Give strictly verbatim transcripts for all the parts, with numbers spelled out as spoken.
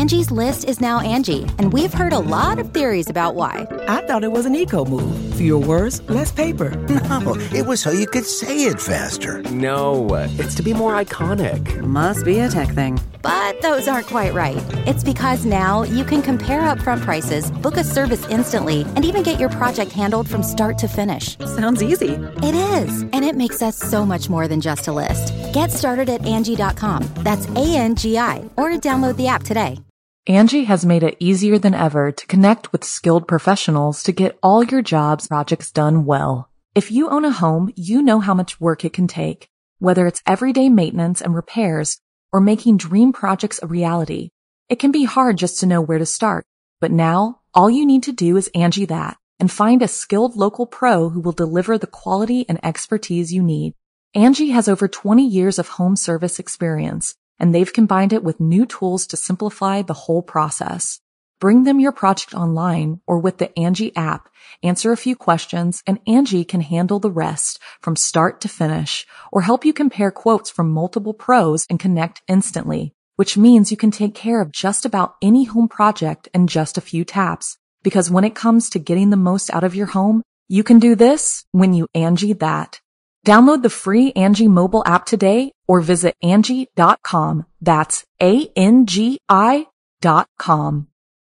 Angie's List is now Angie, and we've heard a lot of theories about why. I thought it was an eco move. Fewer words, less paper. No, it was so you could say it faster. No, it's to be more iconic. Must be a tech thing. But those aren't quite right. It's because now you can compare upfront prices, book a service instantly, and even get your project handled from start to finish. Sounds easy. It is, and it makes us so much more than just a list. Get started at Angie dot com. That's A N G I, or download the app today. Angie has made it easier than ever to connect with skilled professionals to get all your jobs projects done well. If you own a home, you know how much work it can take, whether it's everyday maintenance and repairs or making dream projects a reality. It can be hard just to know where to start, but now all you need to do is Angie that and find a skilled local pro who will deliver the quality and expertise you need. Angie has over twenty years of home service experience, and they've combined it with new tools to simplify the whole process. Bring them your project online or with the Angie app, answer a few questions, and Angie can handle the rest from start to finish, or help you compare quotes from multiple pros and connect instantly, which means you can take care of just about any home project in just a few taps. Because when it comes to getting the most out of your home, you can do this when you Angie that. Download the free Angie mobile app today or visit Angie dot com. That's A N G I dot com.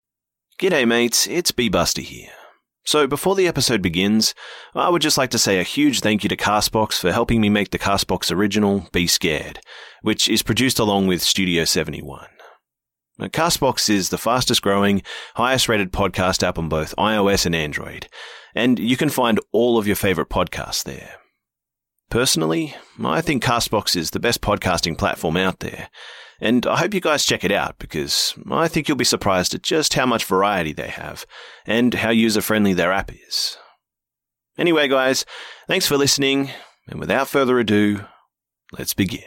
G'day mates, it's B-Buster here. So before the episode begins, I would just like to say a huge thank you to Castbox for helping me make the Castbox original, Be Scared, which is produced along with Studio seventy-one. Now, Castbox is the fastest growing, highest rated podcast app on both iOS and Android, and you can find all of your favorite podcasts there. Personally, I think Castbox is the best podcasting platform out there, and I hope you guys check it out because I think you'll be surprised at just how much variety they have and how user-friendly their app is. Anyway, guys, thanks for listening, and without further ado, let's begin.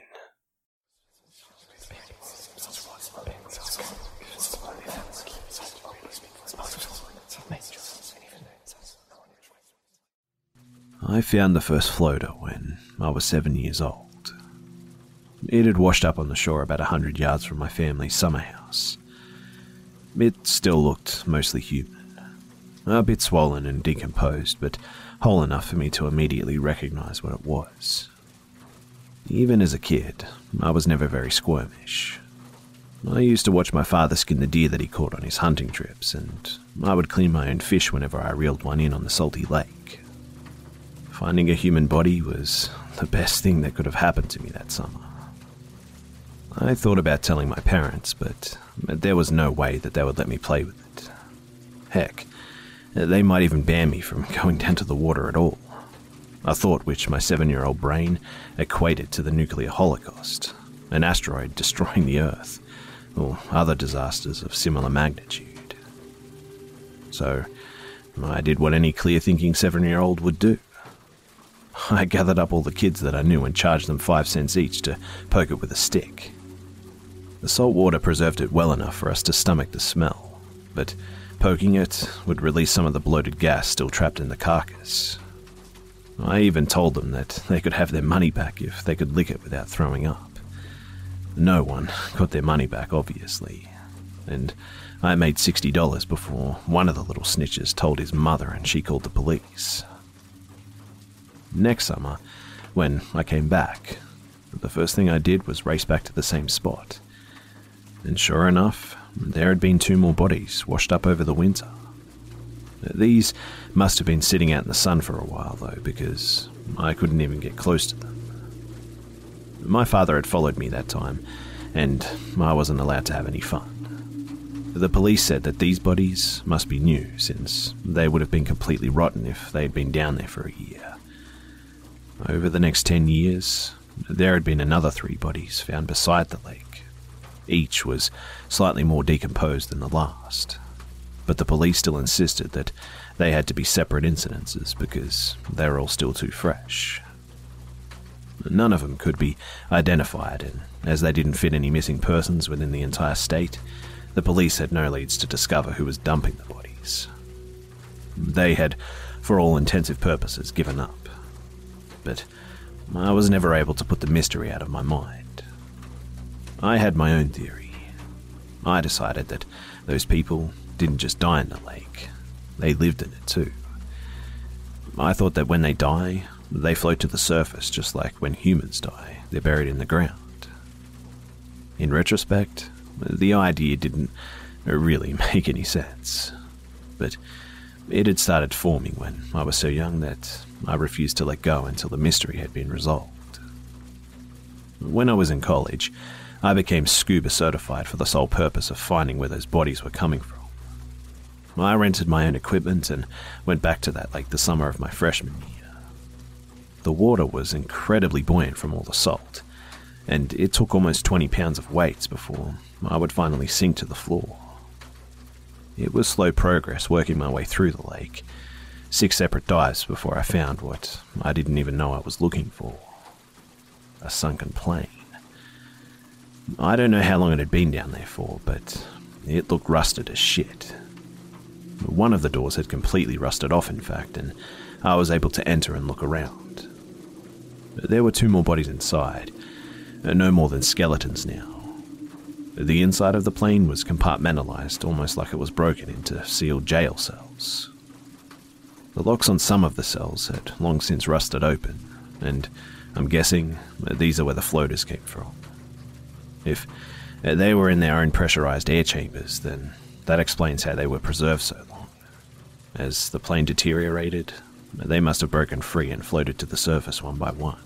I found the first floater when I was seven years old. It had washed up on the shore about a hundred yards from my family's summer house. It still looked mostly human, a bit swollen and decomposed, but whole enough for me to immediately recognize what it was. Even as a kid, I was never very squirmish. I used to watch my father skin the deer that he caught on his hunting trips, and I would clean my own fish whenever I reeled one in on the salty lake. Finding a human body was the best thing that could have happened to me that summer. I thought about telling my parents, but there was no way that they would let me play with it. Heck, they might even ban me from going down to the water at all. A thought which my seven-year-old brain equated to the nuclear holocaust, an asteroid destroying the Earth, or other disasters of similar magnitude. So, I did what any clear-thinking seven-year-old would do. I gathered up all the kids that I knew and charged them five cents each to poke it with a stick. The salt water preserved it well enough for us to stomach the smell, but poking it would release some of the bloated gas still trapped in the carcass. I even told them that they could have their money back if they could lick it without throwing up. No one got their money back, obviously, and I made sixty dollars before one of the little snitches told his mother and she called the police. Next summer, when I came back, the first thing I did was race back to the same spot. And sure enough, there had been two more bodies washed up over the winter. These must have been sitting out in the sun for a while, though, because I couldn't even get close to them. My father had followed me that time, and I wasn't allowed to have any fun. The police said that these bodies must be new, since they would have been completely rotten if they had been down there for a year. Over the next ten years, there had been another three bodies found beside the lake. Each was slightly more decomposed than the last, but the police still insisted that they had to be separate incidences because they were all still too fresh. None of them could be identified, and as they didn't fit any missing persons within the entire state, the police had no leads to discover who was dumping the bodies. They had, for all intensive purposes, given up. But I was never able to put the mystery out of my mind. I had my own theory. I decided that those people didn't just die in the lake, they lived in it too. I thought that when they die, they float to the surface just like when humans die, they're buried in the ground. In retrospect, the idea didn't really make any sense, but it had started forming when I was so young that I refused to let go until the mystery had been resolved. When I was in college, I became scuba certified for the sole purpose of finding where those bodies were coming from. I rented my own equipment and went back to that lake the summer of my freshman year. The water was incredibly buoyant from all the salt, and it took almost twenty pounds of weights before I would finally sink to the floor. It was slow progress working my way through the lake, six separate dives before I found what I didn't even know I was looking for. A sunken plane. I don't know how long it had been down there for, but it looked rusted as shit. One of the doors had completely rusted off, in fact, and I was able to enter and look around. There were two more bodies inside, no more than skeletons now. The inside of the plane was compartmentalized, almost like it was broken into sealed jail cells. The locks on some of the cells had long since rusted open, and I'm guessing these are where the floaters came from. If they were in their own pressurized air chambers, then that explains how they were preserved so long. As the plane deteriorated, they must have broken free and floated to the surface one by one.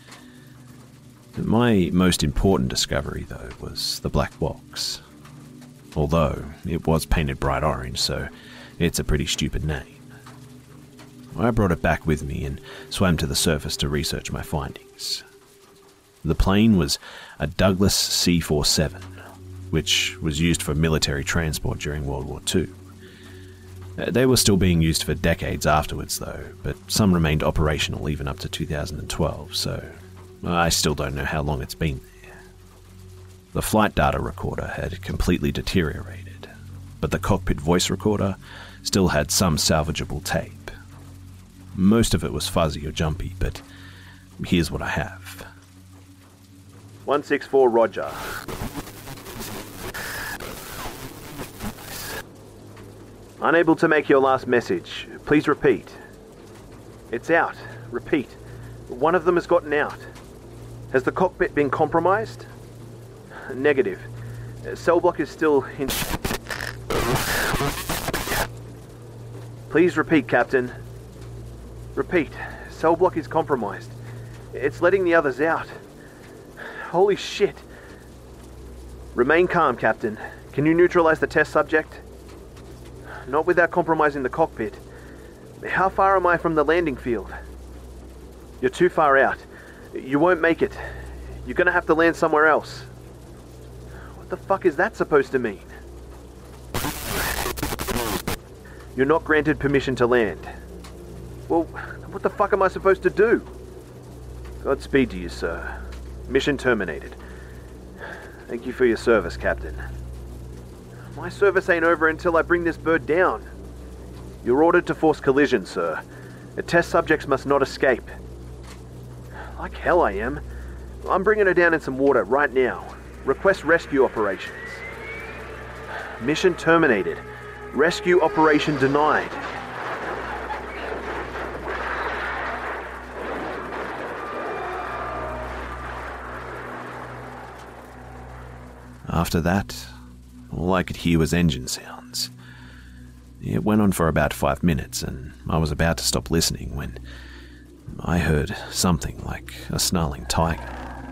My most important discovery, though, was the black box. Although it was painted bright orange, so it's a pretty stupid name. I brought it back with me and swam to the surface to research my findings. The plane was a Douglas C forty-seven, which was used for military transport during World War Two. They were still being used for decades afterwards, though, but some remained operational even up to two thousand twelve, so I still don't know how long it's been there. The flight data recorder had completely deteriorated, but the cockpit voice recorder still had some salvageable tape. Most of it was fuzzy or jumpy, but here's what I have. one six four, Roger. Unable to make your last message. Please repeat. It's out. Repeat. One of them has gotten out. Has the cockpit been compromised? Negative. Cell block is still in... Please repeat, Captain. Repeat. Cell block is compromised. It's letting the others out. Holy shit. Remain calm, Captain. Can you neutralize the test subject? Not without compromising the cockpit. How far am I from the landing field? You're too far out. You won't make it. You're gonna have to land somewhere else. What the fuck is that supposed to mean? You're not granted permission to land. Well, what the fuck am I supposed to do? Godspeed to you, sir. Mission terminated. Thank you for your service, Captain. My service ain't over until I bring this bird down. You're ordered to force collision, sir. The test subjects must not escape. Like hell I am. I'm bringing her down in some water right now. Request rescue operations. Mission terminated. Rescue operation denied. After that, all I could hear was engine sounds. It went on for about five minutes, and I was about to stop listening when I heard something like a snarling tiger.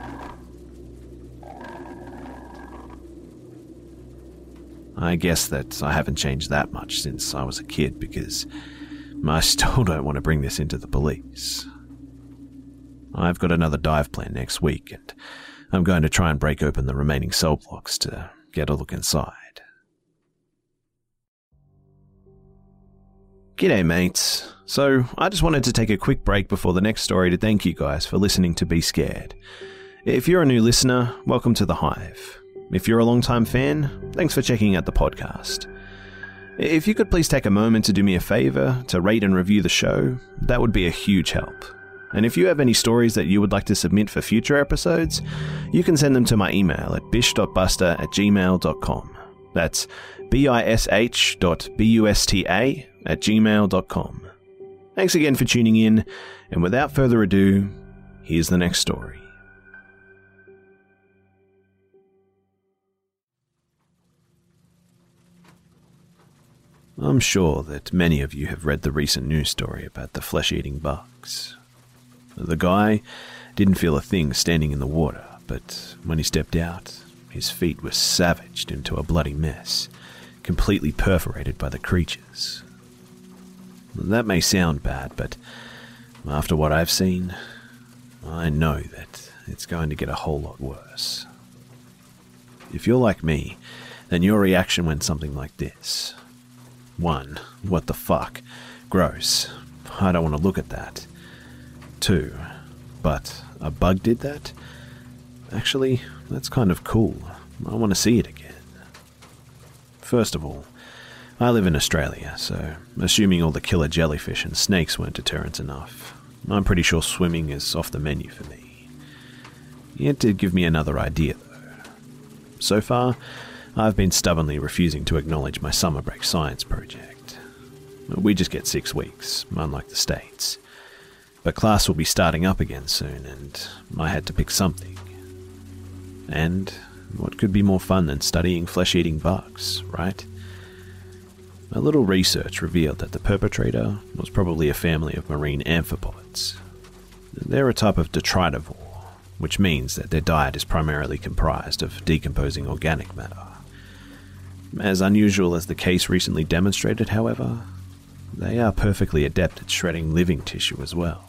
I guess that I haven't changed that much since I was a kid, because I still don't want to bring this into the police. I've got another dive plan next week, and I'm going to try and break open the remaining cell blocks to get a look inside. G'day mates. So, I just wanted to take a quick break before the next story to thank you guys for listening to Be Scared. If you're a new listener, welcome to The Hive. If you're a long-time fan, thanks for checking out the podcast. If you could please take a moment to do me a favour to rate and review the show, that would be a huge help. And if you have any stories that you would like to submit for future episodes, you can send them to my email at bish dot buster at gmail dot com. That's bish dot busta at gmail dot com. Thanks again for tuning in, and without further ado, here's the next story. I'm sure that many of you have read the recent news story about the flesh-eating bugs. The guy didn't feel a thing standing in the water, but when he stepped out, his feet were savaged into a bloody mess, completely perforated by the creatures. That may sound bad, but after what I've seen, I know that it's going to get a whole lot worse. If you're like me, then your reaction went something like this. One, what the fuck? Gross. I don't want to look at that. Two, but a bug did that? Actually, that's kind of cool. I want to see it again. First of all, I live in Australia, so assuming all the killer jellyfish and snakes weren't deterrent enough, I'm pretty sure swimming is off the menu for me. It did give me another idea, though. So far, I've been stubbornly refusing to acknowledge my summer break science project. We just get six weeks, unlike the States. But class will be starting up again soon, and I had to pick something. And what could be more fun than studying flesh-eating bugs, right? A little research revealed that the perpetrator was probably a family of marine amphipods. They're a type of detritivore, which means that their diet is primarily comprised of decomposing organic matter. As unusual as the case recently demonstrated, however, they are perfectly adept at shredding living tissue as well.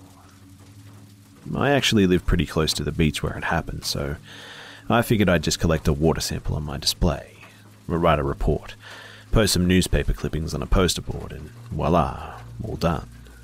I actually live pretty close to the beach where it happened, so I figured I'd just collect a water sample on my display, write a report, post some newspaper clippings on a poster board, and voila, all done.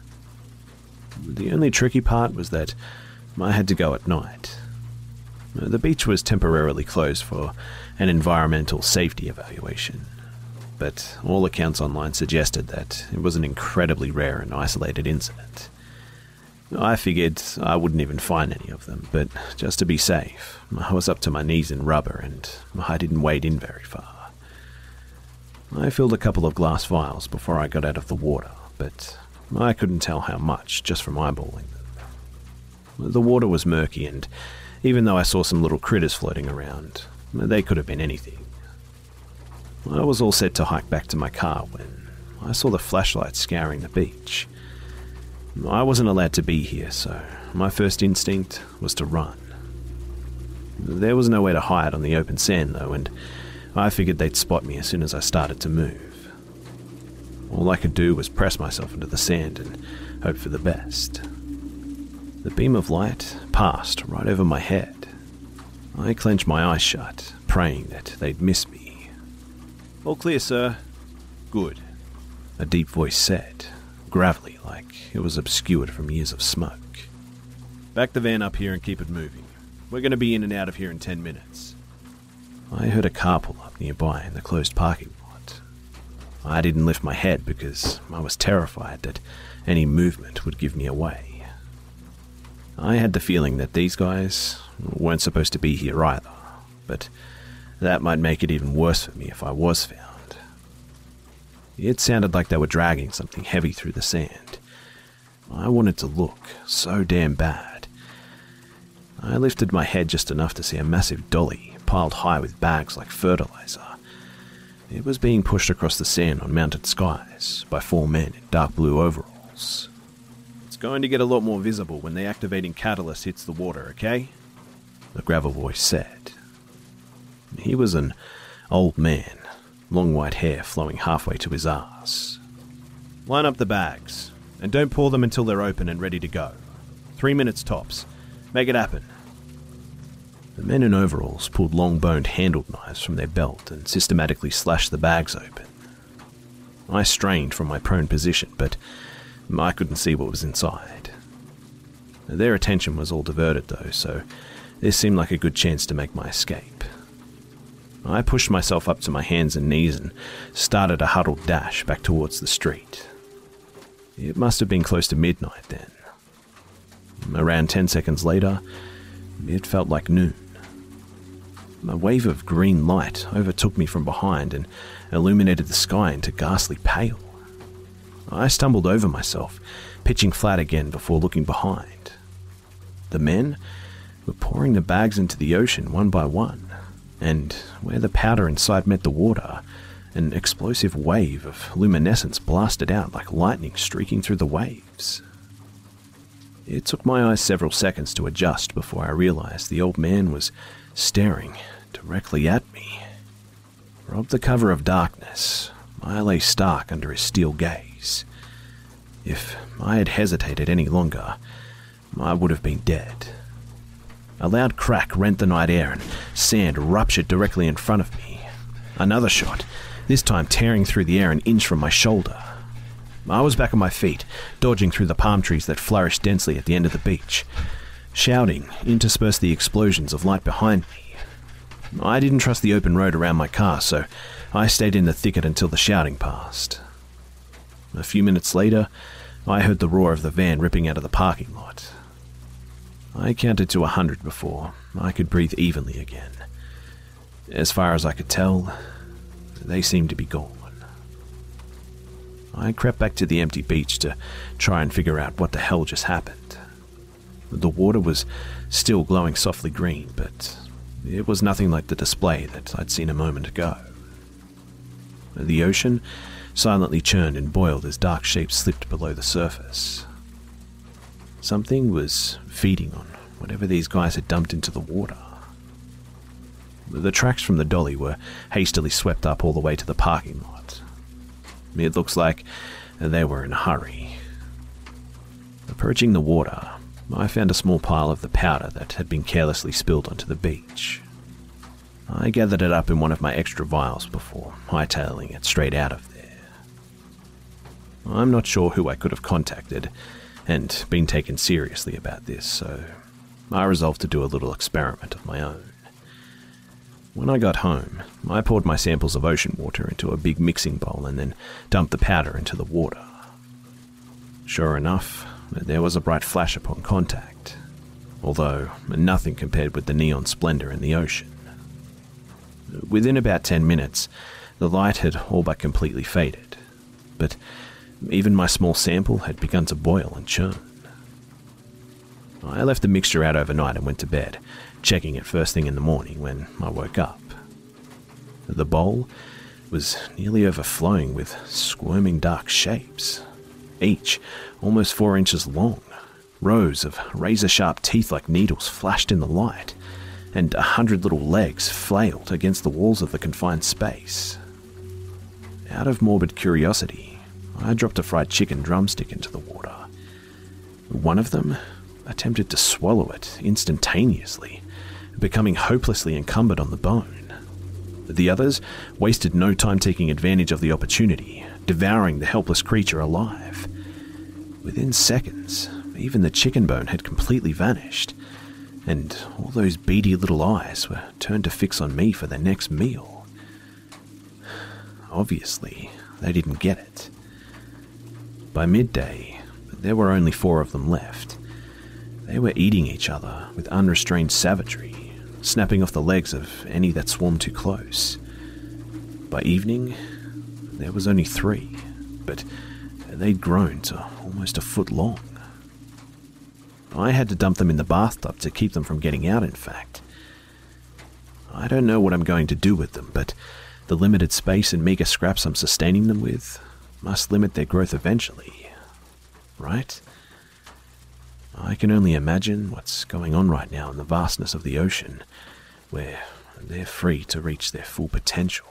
The only tricky part was that I had to go at night. The beach was temporarily closed for an environmental safety evaluation, but all accounts online suggested that it was an incredibly rare and isolated incident. I figured I wouldn't even find any of them, but just to be safe, I was up to my knees in rubber and I didn't wade in very far. I filled a couple of glass vials before I got out of the water, but I couldn't tell how much just from eyeballing them. The water was murky, and even though I saw some little critters floating around, they could have been anything. I was all set to hike back to my car when I saw the flashlights scouring the beach. I wasn't allowed to be here, so my first instinct was to run. There was nowhere to hide on the open sand, though, and I figured they'd spot me as soon as I started to move. All I could do was press myself into the sand and hope for the best. The beam of light passed right over my head. I clenched my eyes shut, praying that they'd miss me. "All clear, sir." "Good," a deep voice said, gravelly like it was obscured from years of smoke. "Back the van up here and keep it moving. We're going to be in and out of here in ten minutes. I heard a car pull up nearby in the closed parking lot. I didn't lift my head because I was terrified that any movement would give me away. I had the feeling that these guys weren't supposed to be here either, but that might make it even worse for me if I was found. It sounded like they were dragging something heavy through the sand. I wanted to look so damn bad. I lifted my head just enough to see a massive dolly piled high with bags like fertilizer. It was being pushed across the sand on mounted skies by four men in dark blue overalls. "It's going to get a lot more visible when the activating catalyst hits the water, okay?" the gravel voice said. He was an old man, long white hair flowing halfway to his arse. "Line up the bags, and don't pour them until they're open and ready to go. Three minutes tops. Make it happen." The men in overalls pulled long-boned handled knives from their belt and systematically slashed the bags open. I strained from my prone position, but I couldn't see what was inside. Their attention was all diverted though, so this seemed like a good chance to make my escape. I pushed myself up to my hands and knees and started a huddled dash back towards the street. It must have been close to midnight then. Around ten seconds later, it felt like noon. a wave of green light overtook me from behind and illuminated the sky into ghastly pale. I stumbled over myself, pitching flat again before looking behind. The men were pouring the bags into the ocean one by one, and where the powder inside met the water, an explosive wave of luminescence blasted out like lightning streaking through the waves. It took my eyes several seconds to adjust before I realized the old man was staring directly at me. Robbed the cover of darkness, I lay stark under his steel gaze. If I had hesitated any longer, I would have been dead. A loud crack rent the night air and sand ruptured directly in front of me. Another shot, this time tearing through the air an inch from my shoulder. I was back on my feet, dodging through the palm trees that flourished densely at the end of the beach. Shouting interspersed the explosions of light behind me. I didn't trust the open road around my car, so I stayed in the thicket until the shouting passed. A few minutes later, I heard the roar of the van ripping out of the parking lot. I counted to a hundred before I could breathe evenly again. As far as I could tell, they seemed to be gone. I crept back to the empty beach to try and figure out what the hell just happened. The water was still glowing softly green, but it was nothing like the display that I'd seen a moment ago. The ocean silently churned and boiled as dark shapes slipped below the surface. Something was feeding on whatever these guys had dumped into the water. The tracks from the dolly were hastily swept up all the way to the parking lot. It looks like they were in a hurry. Approaching the water, I found a small pile of the powder that had been carelessly spilled onto the beach. I gathered it up in one of my extra vials before hightailing it straight out of there. I'm not sure who I could have contacted and been taken seriously about this, so I resolved to do a little experiment of my own. When I got home, I poured my samples of ocean water into a big mixing bowl and then dumped the powder into the water. Sure enough, there was a bright flash upon contact, although nothing compared with the neon splendor in the ocean. Within about ten minutes, the light had all but completely faded, but even my small sample had begun to boil and churn. I left the mixture out overnight and went to bed, checking it first thing in the morning when I woke up. The bowl was nearly overflowing with squirming dark shapes, each almost four inches long. Rows of razor-sharp teeth like needles flashed in the light, and a hundred little legs flailed against the walls of the confined space. Out of morbid curiosity, I dropped a fried chicken drumstick into the water. One of them attempted to swallow it instantaneously, becoming hopelessly encumbered on the bone. The others wasted no time taking advantage of the opportunity, devouring the helpless creature alive. Within seconds, even the chicken bone had completely vanished, and all those beady little eyes were turned to fix on me for their next meal. Obviously, they didn't get it. By midday, there were only four of them left. They were eating each other with unrestrained savagery, snapping off the legs of any that swarmed too close. By evening, there was only three, but they'd grown to almost a foot long. I had to dump them in the bathtub to keep them from getting out, in fact. I don't know what I'm going to do with them, but the limited space and meager scraps I'm sustaining them with must limit their growth eventually, right? I can only imagine what's going on right now in the vastness of the ocean, where they're free to reach their full potential.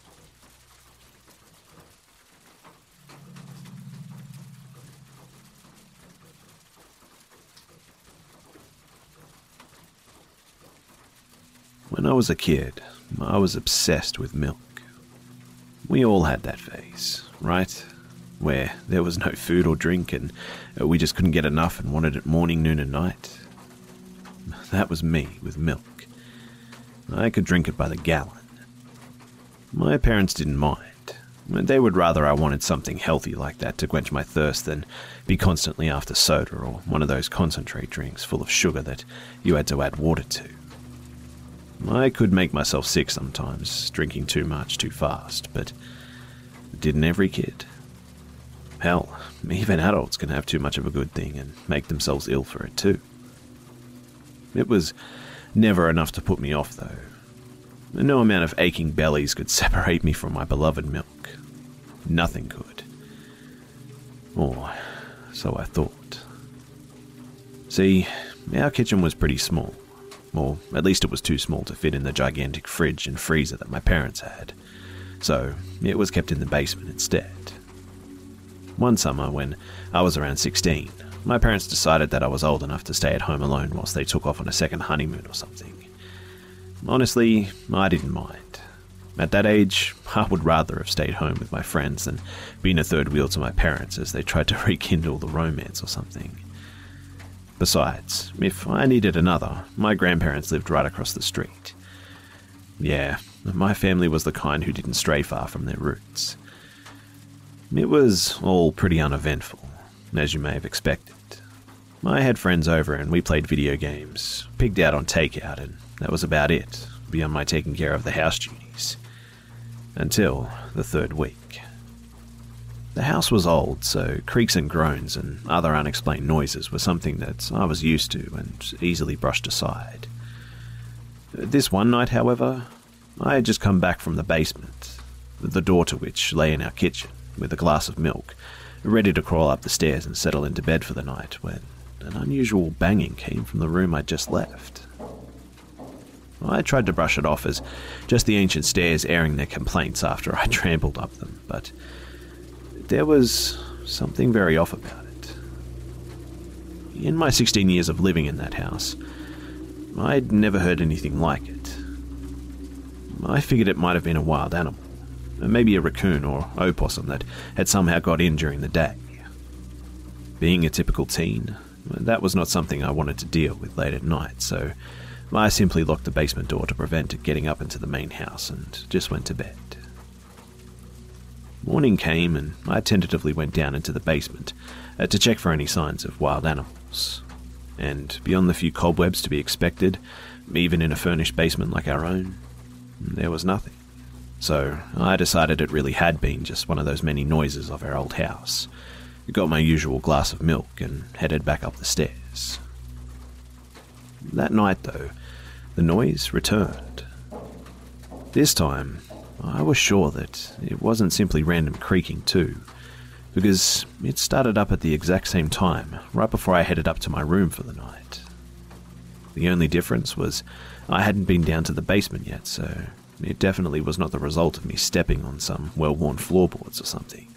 When I was a kid, I was obsessed with milk. We all had that phase, right? Where there was no food or drink and we just couldn't get enough and wanted it morning, noon and night. That was me with milk. I could drink it by the gallon. My parents didn't mind. They would rather I wanted something healthy like that to quench my thirst than be constantly after soda or one of those concentrate drinks full of sugar that you had to add water to. I could make myself sick sometimes, drinking too much too fast, but didn't every kid? Hell, even adults can have too much of a good thing and make themselves ill for it too. It was never enough to put me off, though. No amount of aching bellies could separate me from my beloved milk. Nothing could. Or so I thought. See, our kitchen was pretty small. Or at least it was too small to fit in the gigantic fridge and freezer that my parents had. So it was kept in the basement instead. One summer, when I was around sixteen, my parents decided that I was old enough to stay at home alone whilst they took off on a second honeymoon or something. Honestly, I didn't mind. At that age, I would rather have stayed home with my friends than been a third wheel to my parents as they tried to rekindle the romance or something. Besides, if I needed another, my grandparents lived right across the street. Yeah, my family was the kind who didn't stray far from their roots. It was all pretty uneventful, as you may have expected. I had friends over and we played video games, pigged out on takeout, and that was about it, beyond my taking care of the house duties. Until the third week. The house was old, so creaks and groans and other unexplained noises were something that I was used to and easily brushed aside. This one night, however, I had just come back from the basement, the door to which lay in our kitchen, with a glass of milk, ready to crawl up the stairs and settle into bed for the night, when an unusual banging came from the room I'd just left. I tried to brush it off as just the ancient stairs airing their complaints after I trampled up them, but there was something very off about it. In my sixteen years of living in that house, I'd never heard anything like it. I figured it might have been a wild animal, maybe a raccoon or opossum that had somehow got in during the day. Being a typical teen, that was not something I wanted to deal with late at night, so I simply locked the basement door to prevent it getting up into the main house and just went to bed. Morning came and I tentatively went down into the basement uh, to check for any signs of wild animals. And beyond the few cobwebs to be expected, even in a furnished basement like our own, there was nothing. So I decided it really had been just one of those many noises of our old house. Got my usual glass of milk and headed back up the stairs. That night, though, the noise returned. This time, I was sure that it wasn't simply random creaking too, because it started up at the exact same time, right before I headed up to my room for the night. The only difference was I hadn't been down to the basement yet, so it definitely was not the result of me stepping on some well-worn floorboards or something.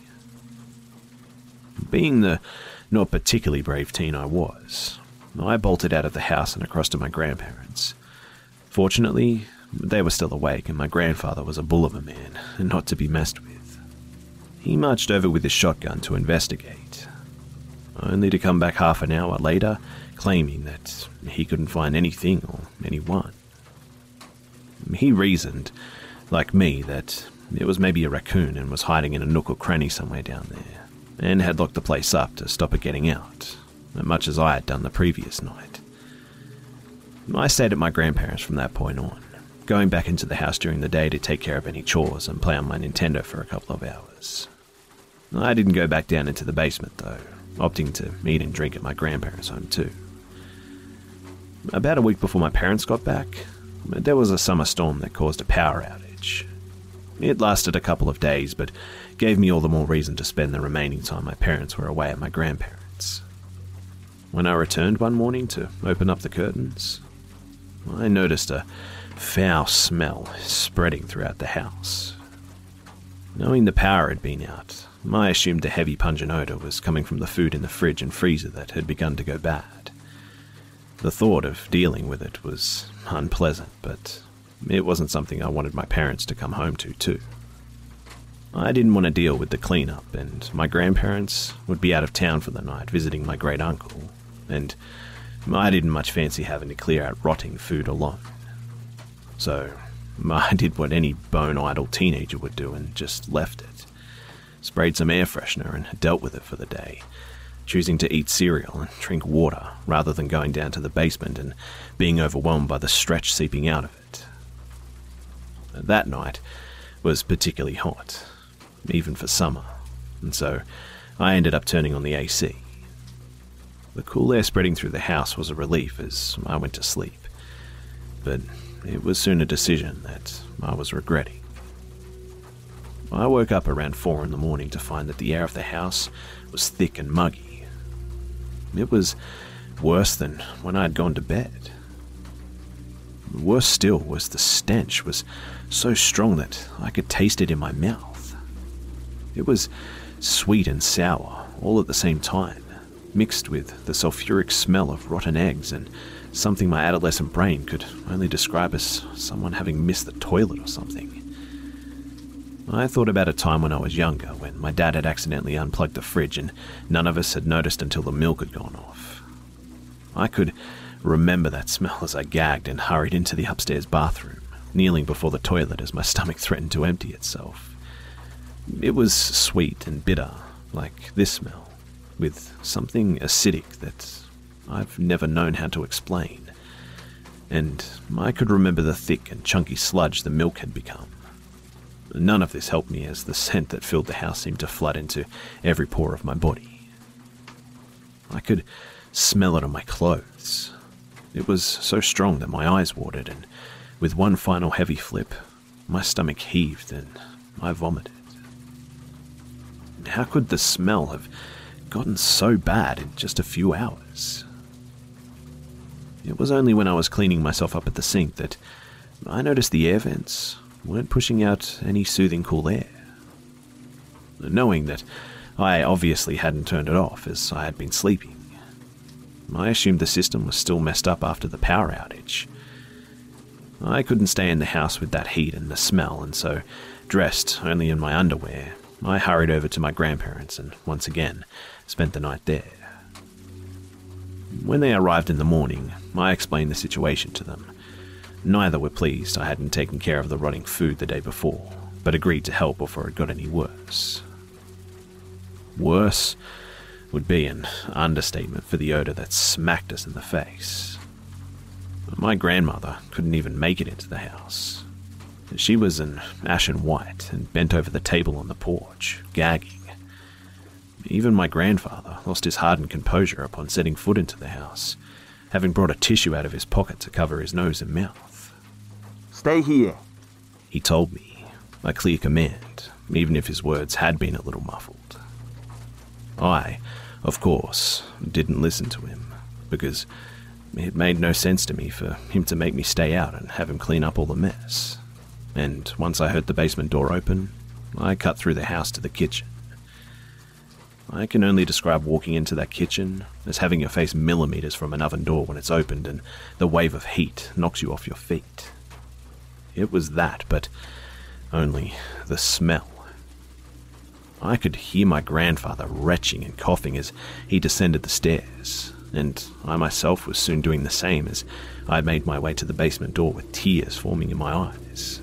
Being the not particularly brave teen I was, I bolted out of the house and across to my grandparents. Fortunately, they were still awake and my grandfather was a bull of a man and not to be messed with. He marched over with his shotgun to investigate, only to come back half an hour later claiming that he couldn't find anything or anyone. He reasoned, like me, that it was maybe a raccoon and was hiding in a nook or cranny somewhere down there, and had locked the place up to stop it getting out, much as I had done the previous night. I stayed at my grandparents' from that point on, going back into the house during the day to take care of any chores and play on my Nintendo for a couple of hours. I didn't go back down into the basement though, opting to eat and drink at my grandparents' home too. About a week before my parents got back, there was a summer storm that caused a power outage. It lasted a couple of days, but gave me all the more reason to spend the remaining time my parents were away at my grandparents'. When I returned one morning to open up the curtains, I noticed a foul smell spreading throughout the house. Knowing the power had been out, I assumed the heavy pungent odour was coming from the food in the fridge and freezer that had begun to go bad. The thought of dealing with it was unpleasant, but it wasn't something I wanted my parents to come home to, too. I didn't want to deal with the cleanup, and my grandparents would be out of town for the night visiting my great-uncle, and I didn't much fancy having to clear out rotting food alone. So I did what any bone-idle teenager would do and just left it. Sprayed some air freshener and dealt with it for the day, choosing to eat cereal and drink water rather than going down to the basement and being overwhelmed by the stretch seeping out of it. That night was particularly hot, even for summer, and so I ended up turning on the A C. The cool air spreading through the house was a relief as I went to sleep, but it was soon a decision that I was regretting. I woke up around four in the morning to find that the air of the house was thick and muggy. It was worse than when I had gone to bed. Worse still was the stench was so strong that I could taste it in my mouth. It was sweet and sour all at the same time, mixed with the sulfuric smell of rotten eggs and something my adolescent brain could only describe as someone having missed the toilet or something. I thought about a time when I was younger, when my dad had accidentally unplugged the fridge and none of us had noticed until the milk had gone off. I could remember that smell as I gagged and hurried into the upstairs bathroom, kneeling before the toilet as my stomach threatened to empty itself. It was sweet and bitter, like this smell, with something acidic that I've never known how to explain, and I could remember the thick and chunky sludge the milk had become. None of this helped me, as the scent that filled the house seemed to flood into every pore of my body. I could smell it on my clothes. It was so strong that my eyes watered, and with one final heavy flip, my stomach heaved and I vomited. How could the smell have gotten so bad in just a few hours? It was only when I was cleaning myself up at the sink that I noticed the air vents weren't pushing out any soothing cool air. Knowing that I obviously hadn't turned it off as I had been sleeping, I assumed the system was still messed up after the power outage. I couldn't stay in the house with that heat and the smell, and so, dressed only in my underwear, I hurried over to my grandparents and once again spent the night there. When they arrived in the morning, I explained the situation to them. Neither were pleased I hadn't taken care of the rotting food the day before, but agreed to help before it got any worse. Worse would be an understatement for the odor that smacked us in the face. My grandmother couldn't even make it into the house. She was an ashen white and bent over the table on the porch, gagging. Even my grandfather lost his hardened composure upon setting foot into the house, having brought a tissue out of his pocket to cover his nose and mouth. "Stay here," he told me, a clear command, even if his words had been a little muffled. I, of course, didn't listen to him, because it made no sense to me for him to make me stay out and have him clean up all the mess. And once I heard the basement door open, I cut through the house to the kitchen. I can only describe walking into that kitchen as having your face millimeters from an oven door when it's opened and the wave of heat knocks you off your feet. It was that, but only the smell. I could hear my grandfather retching and coughing as he descended the stairs, and I myself was soon doing the same as I made my way to the basement door with tears forming in my eyes.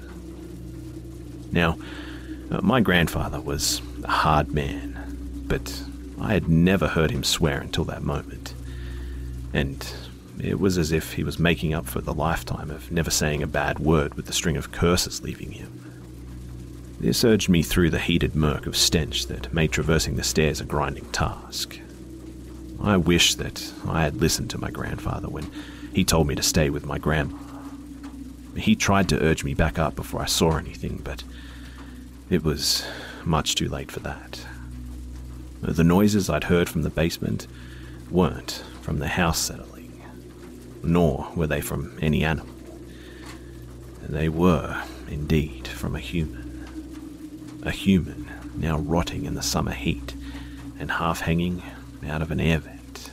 Now, my grandfather was a hard man, but I had never heard him swear until that moment, and it was as if he was making up for the lifetime of never saying a bad word with the string of curses leaving him. This urged me through the heated murk of stench that made traversing the stairs a grinding task. I wish that I had listened to my grandfather when he told me to stay with my grandma. He tried to urge me back up before I saw anything, but it was much too late for that. The noises I'd heard from the basement weren't from the house settling, nor were they from any animal. They were, indeed, from a human. A human now rotting in the summer heat and half hanging out of an air vent.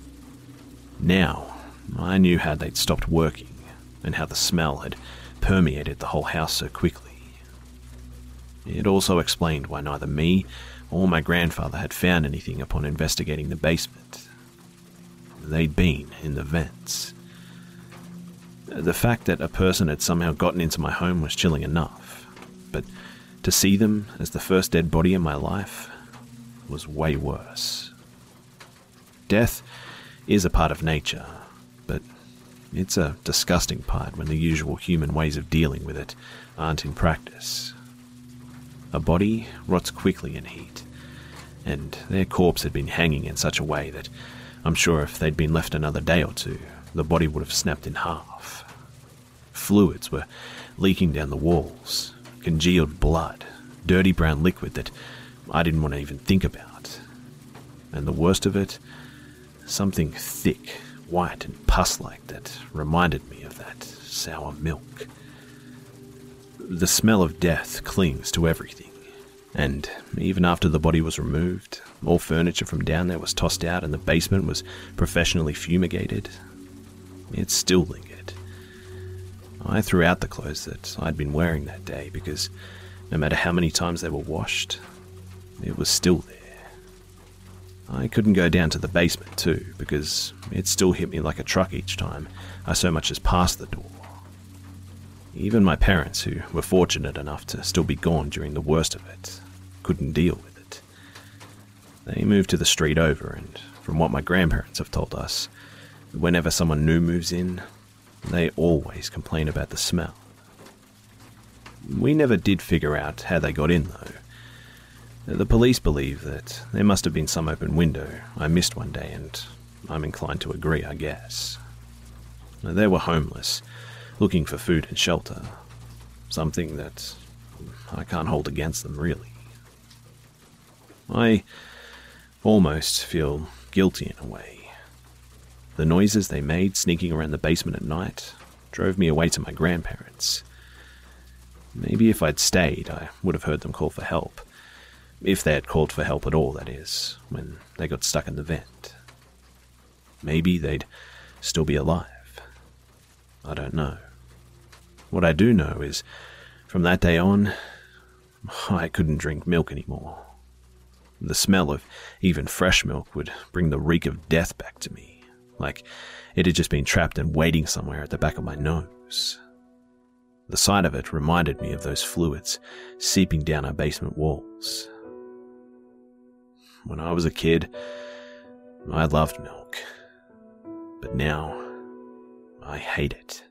Now, I knew how they'd stopped working and how the smell had permeated the whole house so quickly. It also explained why neither me or my grandfather had found anything upon investigating the basement. They'd been in the vents. The fact that a person had somehow gotten into my home was chilling enough, but to see them as the first dead body in my life was way worse. Death is a part of nature, but It's a disgusting part when the usual human ways of dealing with it aren't in practice. A body rots quickly in heat, and their corpse had been hanging in such a way that I'm sure if they'd been left another day or two, the body would have snapped in half. Fluids were leaking down the walls, congealed blood, dirty brown liquid that I didn't want to even think about. And the worst of it, something thick, white and pus-like that reminded me of that sour milk. The smell of death clings to everything, and even after the body was removed, all furniture from down there was tossed out and the basement was professionally fumigated, it still lingered. I threw out the clothes that I'd been wearing that day because no matter how many times they were washed, it was still there. I couldn't go down to the basement too, because it still hit me like a truck each time I so much as passed the door. Even my parents, who were fortunate enough to still be gone during the worst of it, couldn't deal with it. They moved to the street over, and from what my grandparents have told us, whenever someone new moves in, they always complain about the smell. We never did figure out how they got in though. The police believe that there must have been some open window I missed one day, and I'm inclined to agree, I guess. They were homeless, looking for food and shelter, something that I can't hold against them, really. I almost feel guilty in a way. The noises they made sneaking around the basement at night drove me away to my grandparents. Maybe if I'd stayed, I would have heard them call for help. If they had called for help at all, that is, when they got stuck in the vent. Maybe they'd still be alive. I don't know. What I do know is, from that day on, I couldn't drink milk anymore. The smell of even fresh milk would bring the reek of death back to me, like it had just been trapped and waiting somewhere at the back of my nose. The sight of it reminded me of those fluids seeping down our basement walls. When I was a kid, I loved milk, but now I hate it.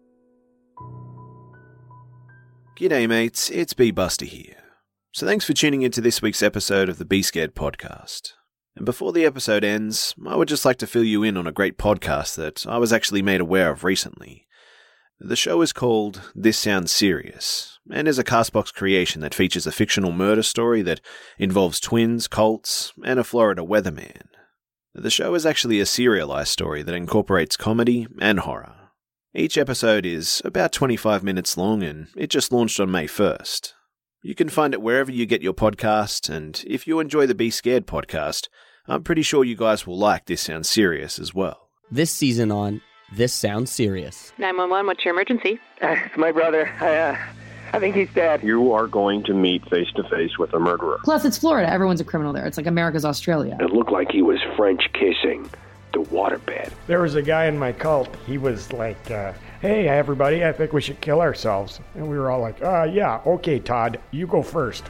G'day mates, it's B Buster here. So thanks for tuning into this week's episode of the Be Scared podcast. And before the episode ends, I would just like to fill you in on a great podcast that I was actually made aware of recently. The show is called This Sounds Serious, and is a Castbox creation that features a fictional murder story that involves twins, cults, and a Florida weatherman. The show is actually a serialized story that incorporates comedy and horror. Each episode is about twenty-five minutes long, and it just launched on May first. You can find it wherever you get your podcast, and if you enjoy the Be Scared podcast, I'm pretty sure you guys will like This Sounds Serious as well. This season on This Sounds Serious. nine one one, what's your emergency? Uh, it's my brother. I, uh, I think he's dead. You are going to meet face-to-face with a murderer. Plus, it's Florida. Everyone's a criminal there. It's like America's Australia. It looked like he was French kissing the waterbed. There was a guy in my cult. He was like, uh, hey, everybody, I think we should kill ourselves. And we were all like, uh, yeah, okay, Todd, you go first.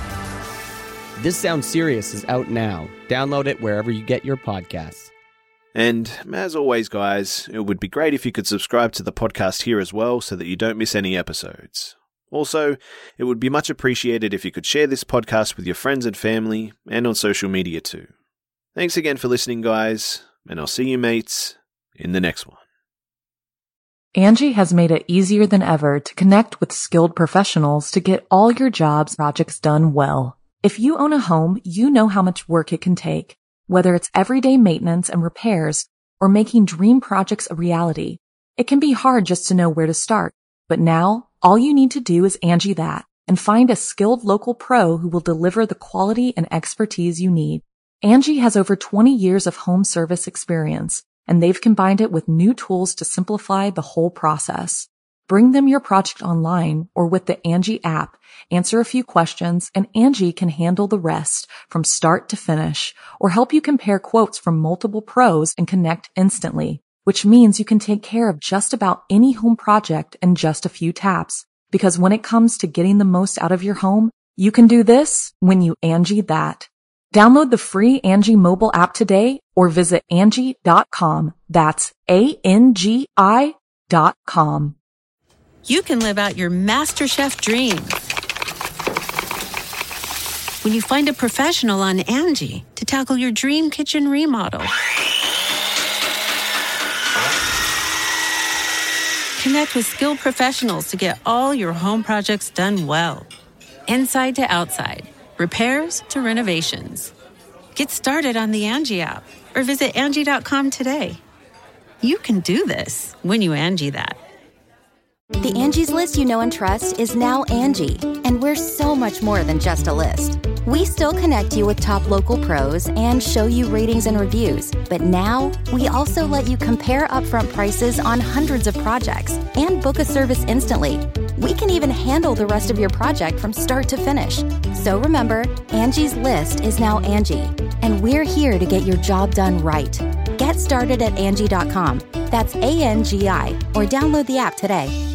This Sounds Serious is out now. Download it wherever you get your podcasts. And as always, guys, it would be great if you could subscribe to the podcast here as well so that you don't miss any episodes. Also, it would be much appreciated if you could share this podcast with your friends and family and on social media too. Thanks again for listening, guys, and I'll see you mates in the next one. Angie has made it easier than ever to connect with skilled professionals to get all your jobs projects done well. If you own a home, you know how much work it can take, whether it's everyday maintenance and repairs or making dream projects a reality. It can be hard just to know where to start, but now all you need to do is Angie that and find a skilled local pro who will deliver the quality and expertise you need. Angie has over twenty years of home service experience, and they've combined it with new tools to simplify the whole process. Bring them your project online or with the Angie app, answer a few questions, and Angie can handle the rest from start to finish, or help you compare quotes from multiple pros and connect instantly, which means you can take care of just about any home project in just a few taps. Because when it comes to getting the most out of your home, you can do this when you Angie that. Download the free Angie mobile app today or visit Angie dot com. That's A N G I dot com. You can live out your MasterChef dream when you find a professional on Angie to tackle your dream kitchen remodel. Connect with skilled professionals to get all your home projects done well. Inside to outside, repairs to renovations. Get started on the Angie app or visit Angie dot com today. You can do this when you Angie that. The Angie's List you know and trust is now Angie, and we're so much more than just a list. We still connect you with top local pros and show you ratings and reviews, but now we also let you compare upfront prices on hundreds of projects and book a service instantly. We can even handle the rest of your project from start to finish. So remember, Angie's List is now Angie, and we're here to get your job done right. Get started at Angie dot com. That's A N G I, or download the app today.